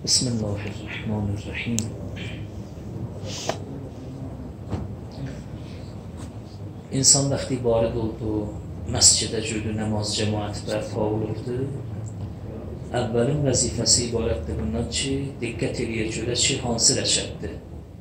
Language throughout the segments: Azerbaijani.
بسم الله الرحمن الرحیم. انسان وقتی وارد oldu مسجد جلو نماز جماعت برپا olurdu, اولین vəzifəsi ibarətdir bundan ki, diqqət eləyir görə ki, hansı rəkətdir?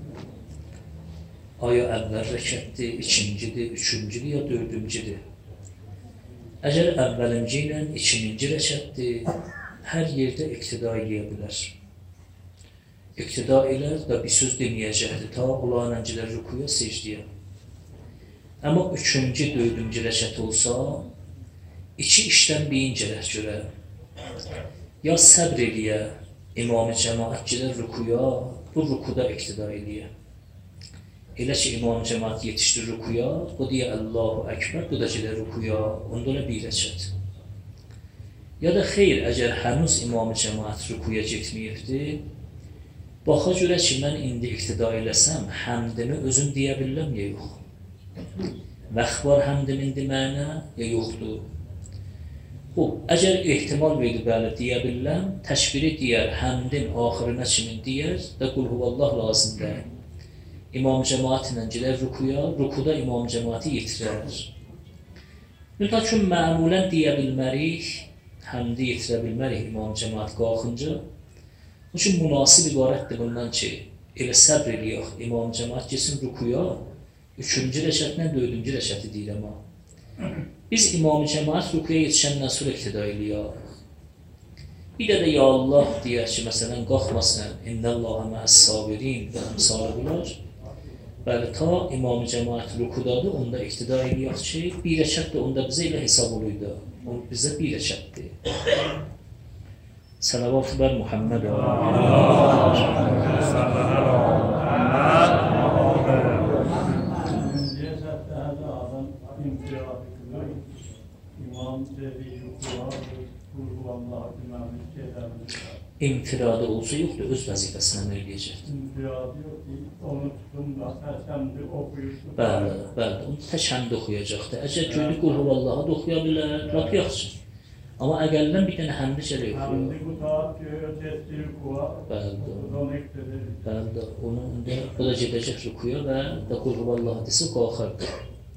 Aya əvvəl rəkətdir, ikincidir, üçüncüdür ya dördüncüdür? Əgər əvvəlinci ilə ikinci rəkətdir, hər yerdə iqtida eləyə bilər. İqtida elər və bir söz deməyəcəkdir, ta onlarla gedər rükuya, secdiyə. Amma üçüncü, dördüncü rəkət olsa, iki işdən birin gələr görə. Ya səbr eləyə, imam-ı cəmaət gedər rükuya, bu rükuda iqtida eləyə. Elə ki, imam-ı cəmaət yetişdir rükuya, bu deyə Allahu Əkbər, bu da gedər rükuya, onda da bir rəkət. Ya da xeyr, əgər hənuz imam-ı cəmaət rükuya getməyibdir, baxa görə ki, mən indi iqtida eləsəm, həmdimi özüm deyə bilirəm, ya yox. Vaxt var həmdimin deməyinə, ya yoxdur. Bu, əgər ehtimal verdi, bəli, deyə bilirəm, təşbiri deyər, həmdin axırına kimin deyər, və qul huvallah lazımdır. İmam cəmaat ilə gedər rükuya, rükuda imam cəmaatı yetirər. Mütəkin məmulən deyə bilmərik, həmdi yetirə bilmərik imam cəmaat qalxınca. Onun üçün münasib ibarətdir bundan ki, elə səbr eləyək, imam cəmaat geçsin rükuya, üçüncü rəkətlə dördüncü rəkəti deyirəm ha. Biz imam cəmaat rükuya yetişəndən sonra iqtida eləyək. Bir də ya Allah deyək ki, məsələn, qalxmasın, İnnəllaha məəs-sabirin və əmsalı bular. Bəli, ta imam cəmaat rükudadır, onda iqtida eləyək ki, bir rəkət də onda bizə elə hesab oluydu. O bizə bir rəkətdir. Salavat bər Muhammed İnfiradı olsa yoxdur, öz vəzifəsindən eləyəcəkdir. İnfiradı yoxdur, onu tutun da təşəmdi oxuyursun. Bəli, onu təşəmdi oxuyacaqdır. Əgər gördük, qul huvallaha da oxuya bilər, lap yaxşı. Amma əgəldən bir dənə həmdi şələ yoxdur. Həmdi bu taat göyə tezdir rükuya. Bəli, onun bu da gedəcək rükuya və da qul huvallaha desə qalxardır.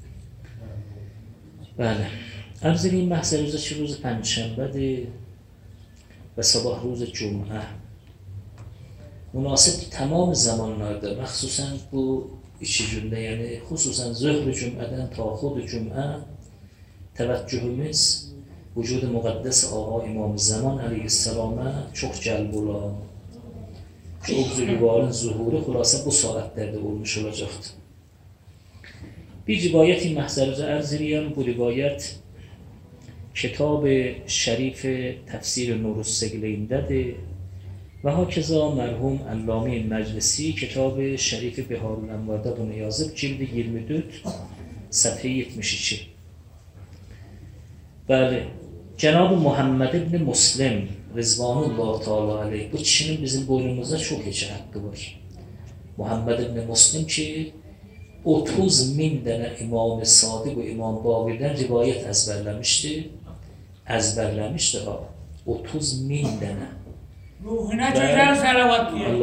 Bəli, ərz edeyim məhzərimizə ki, ruzu pənçənbədir və sabah ruzu cümə. Münasib tamam zamanlarda, məxsusən bu iki gündə, yəni xüsusən zöhr-ü cümədən ta xud-ü cümə təvəccühümüz vücud-u müqəddəs ağa İmam-ı Zaman əleyhissalama çox cəlb olan. Ki, o zülüvarın zuhuru xülasə bu saatlərdə olmuş olacaqdır. Bir rivayəti məhzərimizə ərz edəyəm, bu rivayət Kitab-ı Şərif Təfsir Nurus Səqileyindədir və hakeza mərhum Əlləmi Məclisi Kitab-ı Şərif Biharul Ənvarda bunu yazıb, cildi 24, səhifə 72. Bəli, Cənab-ı Muhammed ibn Muslim Rizvanullah Teala aleyh, bu kişinin bizim boynumuzda çox heçə haqqı var. Muhammed ibn Muslim ki, 30.000 dənə İmam-ı Sadiq və İmam Baqirdən rivayət əzbərləmişdir ha. 30.000 dənə. Ruhuna gözəl salavat deyək.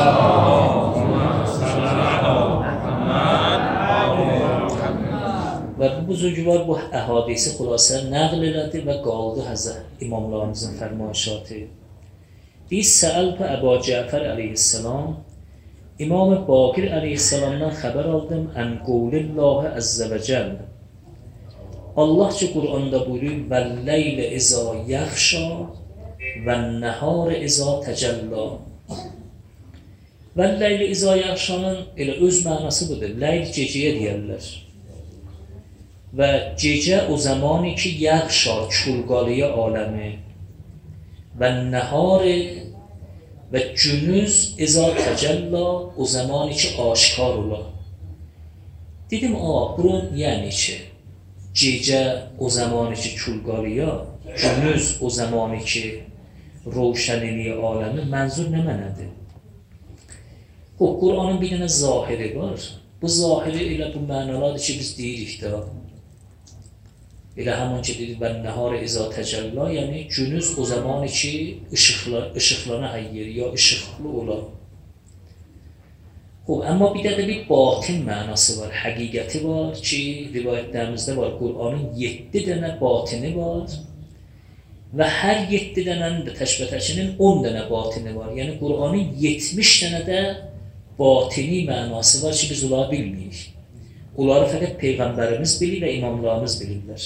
Və bu buzurgvar bu əhadisi xülasə nəql elədi və qaldı Həzrət imamlarımızın fərmayişatı. Biz səəlbə Əba Cəfər əleyhissalam, İmam-ı Baqir əleyhissalamdan xəbər aldım, ən qavlillahı əzzə və cəl. Allah ki, Qur'anda buyurur, vəlləylə izə yaxşa və nəhar izə təcəllə. Vəlləylə izə yaxşanın elə öz mənası budur, ləyl gecəyə deyərlər. Və gecə o zamanı ki, yaxşa, çulqalıya aləmi və nəhar və günüz izə təcəllə o zamanı ki, aşkar ola. Dedim, bunun yəni ki, gecə o zamanı ki, çulqalıya, günüz o zamanı ki, roşəniliyə aləmi, mənzur nə mənədir? Qur'anın bir dənə zahiri var. Bu zahiri elə bu mənalardır ki, biz deyirik də. Elə həmin ki dedi və nəhar izə təcəllə, yəni günüz o zaman ki ışıqlana hayır ya ışıqlı olar. Amma bir də bir batin mənası var, həqiqəti var ki, rivayətlərimizdə var, Qur'anın 7 dənə batini var və hər 7 dənənin də təşbətəkinin 10 dənə batini var. Yəni Qur'anın 70 dənə də batini mənası var ki, biz onları bilmirik. Onları fəqət Peyğəmbərimiz bilir və imamlarımız bilirlər.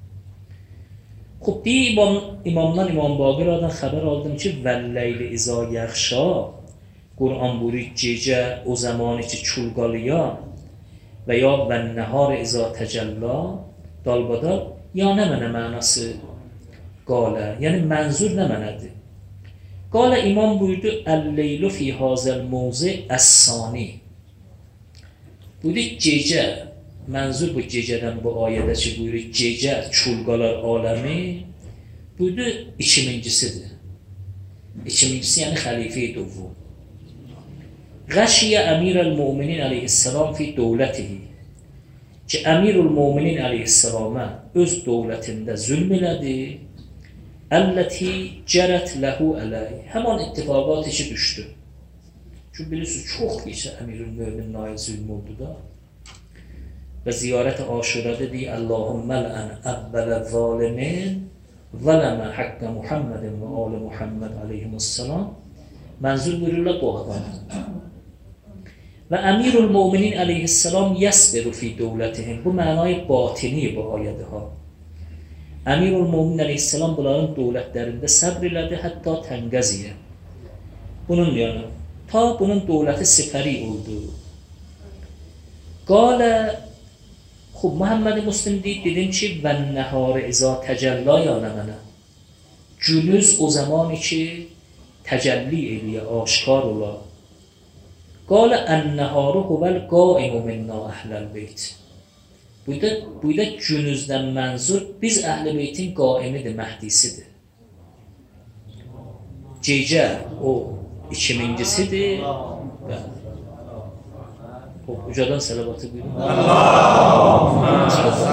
Bir imamdan, İmam Baqiradan xəbər aldım ki, vəlləyli izə yəxşa, Qur'an buyurur gecə o zamanı ki çulqalıya və ya vənnəhar izə təcəllə dalbadal, ya nə mənə mənası? Qalə, yəni mənzur nə mənədir? Qalə imam buyurdu, əl-leylu fi hazəl mavzi əs-sani. Buyurdu gecə, mənzur bu gecədən bu ayədə ki buyurur gecə çulqalar aləmi, buyurdu ikincisidir. İkincisi yəni xəlifə-i dövvum. Qəşiyə əmirəl-müminin əleyhissalam fi dövlətihi ki, əmirül-müminin əleyhissalama öz dövlətində zülm elədi, əlləti cərət ləhu ələy, həman ittifaqat işi düşdü. Çünki bilirsiniz, çox geçə əmirül-müminin ayə zülm oldu da və ziyarət-i aşurədə deyir, Allahümmə ləən əvvələ zalimin zələmə haqqə Muhammedin və alı Muhammed aleyhimussalam, mənzur buyururlar bu adamdır. Və əmirül-müminin əleyhissalam yəsbiru fi dövlətihim, bu mənayı batini bu ayədir ha. Əmirül-müminin əleyhissalam bunların dövlətlərində səbr elədi, hətta təngəziyə. Bunun yəni, ta bunun dövləti sifəri oldu. Qalə, xub, Muhammed Müslim deyib, dedim ki, vənnəhari izə təcəllə yanə mənə. Günüz o zaman ki, təcəlli eləyə, aşkar ola. Qalə ən-nəhəru huvəl qaimu minnə əhləl beyt. Buyda günüzdən mənzur biz əhl-i beytin qaimidir, məhdisidir. Gecə o ikincisidir. Ucadan salavatı buyurun. Allahümme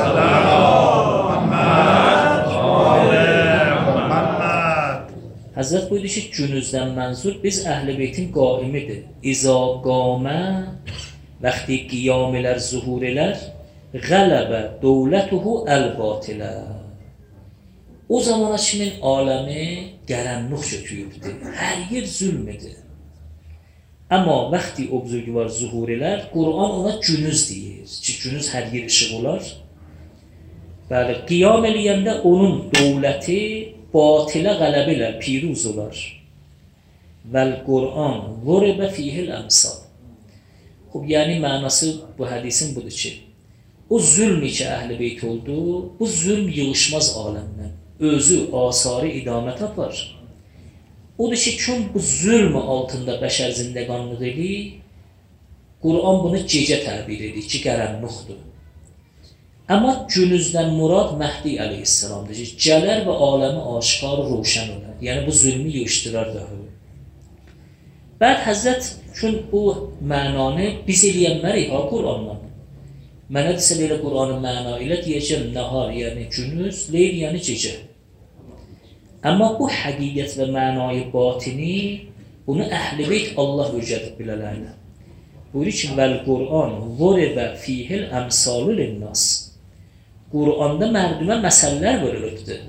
Həzrət buyurdu ki, günüzdən mənzur biz əhl-i beytin qaimidir. İza qamə vaxti qiyamilər, zuhur elər, qələbə dövlətuhu əl-batilə. O zamana kimin aləmi qərənluq götürübdür, hər yer zülm edir. Amma vaxti o buzurgvar zuhur elər, Qur'an ona günüz deyir ki, günüz hər yer işıq olar. Bəli, qiyam eləyəndə onun dövləti batilə qələbə ilə piruz olar. Vəl Qur'an vuribə fihil əmsal. Yəni mənası bu hədisin budur ki, o zülmü ki əhl-i beyt oldu, bu zülm yığışmaz aləmdən. Özü asarı idamə tapar. Odur ki, kim bu zülm altında bəşər zindəqanlıq edir, Qur'an bunu gecə təbir edir ki, qərənluqdur. Amma günüzdən murad Məhdi əleyhissalamdır ki, gələr və aləmi aşkar roşən olar. Yəni bu zülmü yığışdırar daha. Bəd Həzrət üçün bu mənanı biz eləyənmərik ha Qur'andan. Mənə desə elə Qur'anın məna ilə deyəcəm nəhar, yəni günüz, leyl, yəni gecə. Amma bu həqiqət və mənayı batini, bunu əhl-i beyt Allah öyrədib bilələrinə. Buyurur ki, vəl Qur'an vuribə fihil əmsalu linnas. Qur'anda mərdümə məsələlər verilibdir.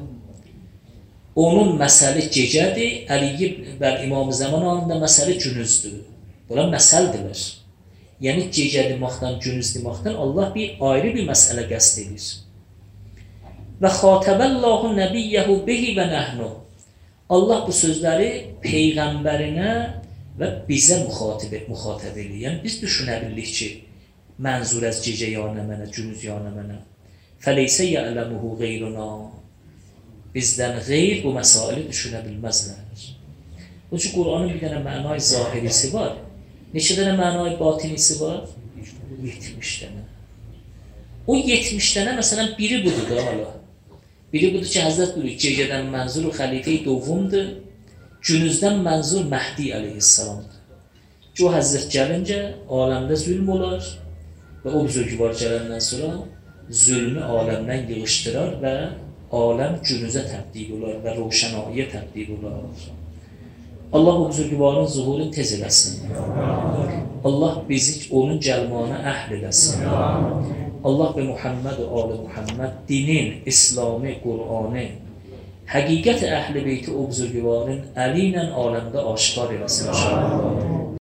Onun məsəli gecədir, Əli və İmam-ı Zaman anında məsəli günüzdür. Bunlar məsəldirlər. Yəni gecə deməkdən, günüz deməkdən Allah bir ayrı bir məsələ qəsd edir. Və xatəbəllahu nəbiyyəhu bihi və nəhnu. Allah bu sözləri Peyğəmbərinə və bizə müxatib edir. Yəni biz düşünə bildik ki, mənzur əz gecə yanə mənə, günüz yanə mənə. Fəleysə yələmuhu qeyruna. Bizdən qeyr bu məsaili düşünə bilməzlər. O ki, Qur'anın bir dənə mənay zahirisi var. Neçə dənə mənay batinisi var? 70 dənə. O 70 dənə, məsələn, biri budur da hala. Biri budur ki, Həzrət buyurur, gecədən mənzur xəlifə-i dövvumdur, günüzdən mənzur Məhdi əleyhissalamdır. Ki, o Həzrət gəlincə, aləmdə zülm olar və o buzurgvar gələndən sonra zulmü alemden yığıştırar ve alem günüze tebdil olar ve roşanaiye tebdil olar. Allah o buzurgvarın zuhurunu tez eləsin. Allah bizi onun cəlmanı əhl eləsin. Allah ve Muhammed ve Ali Muhammed dinin, İslamı, Kur'an'ı, həqiqət əhl-i beyti o buzurgvarın əli ilə aləmdə aşkar eləsin.